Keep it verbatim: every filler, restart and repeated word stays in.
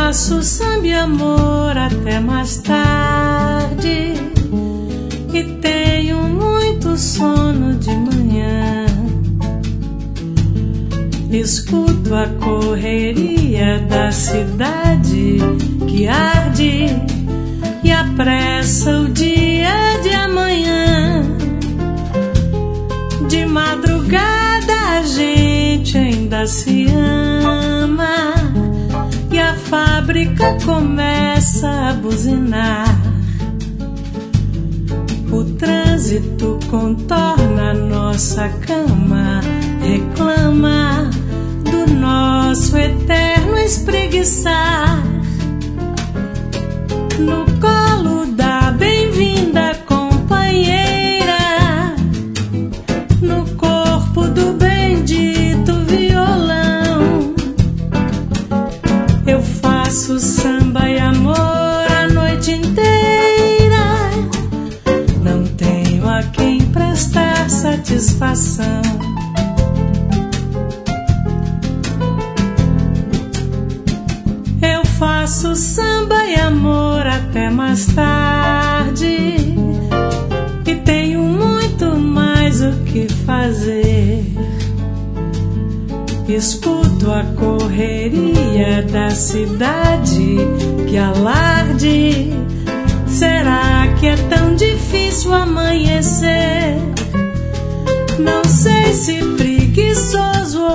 faço samba e amor até mais tarde, e tenho muito sono de manhã. Escuto a correria da cidade que arde e apressa o dia de amanhã. De madrugada a gente ainda se ama e a fábrica começa a buzinar. O trânsito contorna nossa cama, reclama do nosso eterno espreguiçar. No colo da bem-vinda companheira, no corpo do bendito violão, eu faço samba e amor a noite inteira. Não tenho a quem prestar satisfação. Eu faço samba e amor até mais tarde, e tenho muito mais o que fazer. Escuto a correria da cidade que alarde. Será que é tão difícil amanhecer? Não sei se preguiçoso